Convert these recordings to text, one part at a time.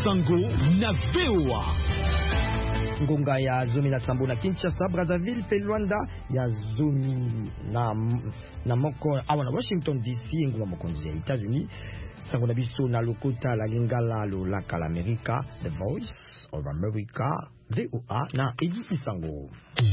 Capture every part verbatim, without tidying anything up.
Sango na V O A. Ngonga ya Zomi na Sambo na Kinshasa, Brazzaville pe Luanda ya Zomi na na moko awa na Washington D C ngoma mokonzi ya États-Unis. Sango na biso na lokota la lingala lo la kala America, The Voice of America, V O A na Edi Isango.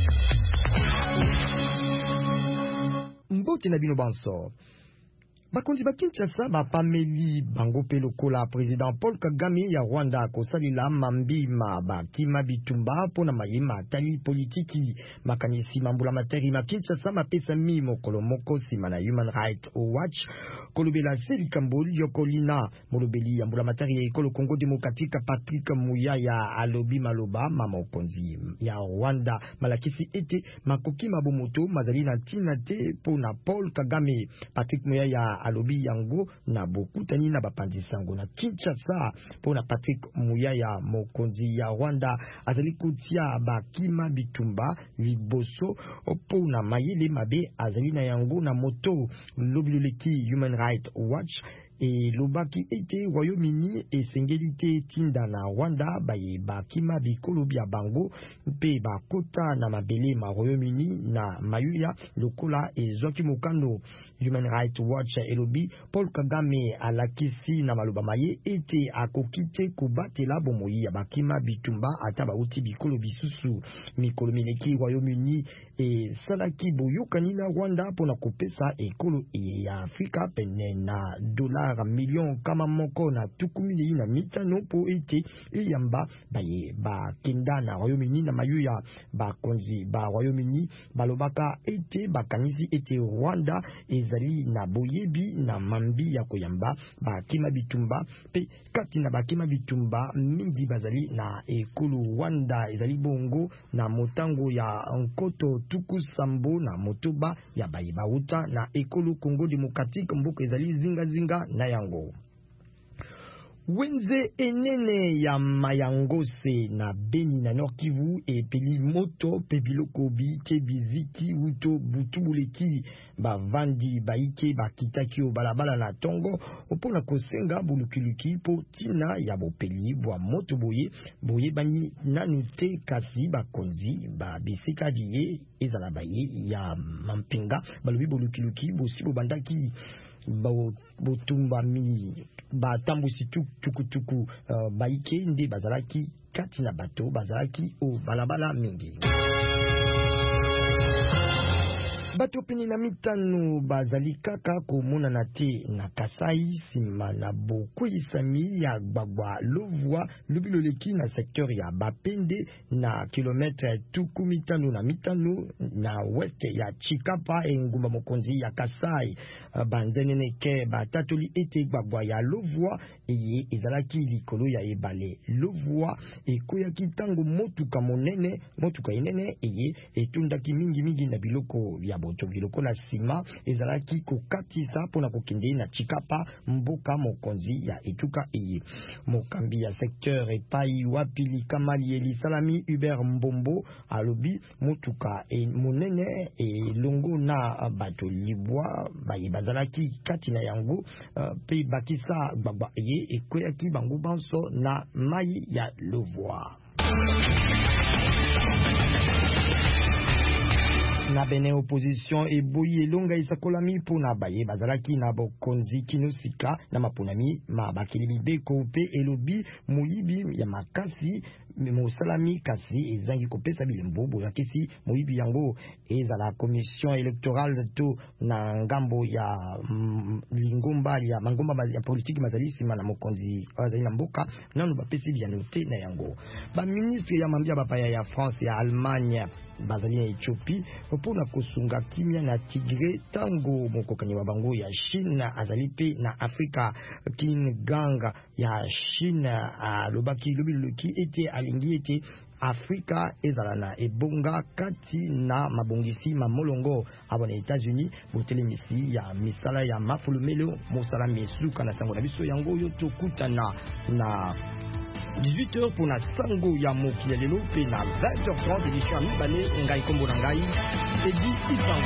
Mbote na bino banso. Bakonzi ba Kinshasa ba pameli bango pe lokola président Paul Kagame ya Rwanda ko salila mambima ba kima bitumba pona mayema tali politiki makanisi mambula materi ma Kinshasa ma pesa mi mokolo moko sima na Human Rights Watch kolobela Seli Kamboli yokolina molobeli ambula materi ya ekolo Congo Démocratique Patrick Muyaya alobi maloba mama okonzi ya Rwanda malakisi ete makoki mabomoto mazali na tina te pona Paul Kagame. Patrick Muyaya alobi yango na bokutani na bapanzi sango na Kinshasa pona Patrick Muyaya mokonzi ya Rwanda azali kutia bakima bitumba liboso pona mayele mabe azali na yango na moto lobiloleki Human Rights Watch et lobaki ete Royaume-Uni et sengeli tinda na Rwanda baye bakima bikolo bya bango pe bakota na mabele ma Royaume-Uni na mayuya lokola ezwaki mokano. Human Rights Watch elobi Paul Kagame alakisi na maloba maye ete akokite kubatela bomoyi ya bakima bitumba ata bauti bikolo bisusu mikolo mineki Royaume-Uni e salaki boyokani na Rwanda pona kopesa ekolo ya Afrika pene na dola million kama moko na tukumili na mitano po ete eyamba baye ba kenda na Royaume-Uni na mayuya ba konzi ba Royaume-Uni balobaka ete bakanisi ete Rwanda ezali na boyebi na mambi ya koyamba ba kima bitumba pe kati na bakima bitumba mingi bazali na ekolo Rwanda ezali bongo na motango ya Nkoto Tuku Sambo na motoba ya baye bauta na ekolo Congo Démocratique mboka ezali zinga zinga na yango. Wenze enene ya Mayangose na Beni na Nord Kivu e peli moto pe biloko bi ke biziki uto butubuleki bavandi baike bakitaki o balabala na tongo opona kosenga bulukiluki po tina ya bopeli bwa moto boye boye bani nanu te kasi bakonzi ba bisika biye ezala baye ya mampinga balobi bulukiluki bosibo bandaki botumba mi batambusi tukutuku uh, baike nde bazalaki kati na bato bazalaki o balabala mingi. Bato peni na mitano bazali kaka komona na te na Kasai sima na bokweyisami ya gbagba lovwa lubiloleki na sektor ya Bapende na kilometre tuku mitano na mitano na west ya Chikapa engumba mokonzi ya Kasai. Uh, banzenene ke batatoli ete gbagba ya lovwa eye ezalaki likolo ya ebale lovwa ekoyaki tango motuka monene motuka inene eye etundaki mingi mingi na biloko ya boto biloko la sima ezalaki kokatisa pona kokende na Chikapa mboka mokonzi ya etuka eye. Mokambi ya secteur epai wapili kamali elisalami Hubert Mbombo alobi motuka e monene e longo na bato libwa baye bazalaki kati na yango uh, pe bakisa gbagba eye ekoyaki bango banso na mai ya lovwa. Na bene opposition e boyi elonga isakolami pona baye bazalaki na bokonzi kinosika na mapunami ma bakili beko pe elobi moyibi ya makasi mosalami kasi ezangi kopesa bilembo boyakisi moyibi yango ezala commission électorale to na ngambo ya mm, lingomba ya mangomba ya politique mazali sima na mokonzi azali na mboka nanu bapesi biano te na yango. Ba ministre ya mambia bapaya ya France ya Allemagne bazali ya Ethiopie pona kosunga kimia na Tigre tango mokokani wa bango ya China azali pe na Afrika Kinganga ya China alobaki lobiloki ete alingi ete Afrika ezala na ebonga kati na mabongisi mamolongo abona États-Unis botelemisi ya misala ya mafulumelo mosala mesuka na sango na biso yango yo tokutana na dix-huit heures pour na sango ya mokili lelo pe na vingt heures trente édition ya mibale ngai kombo na ngai Edi Isango.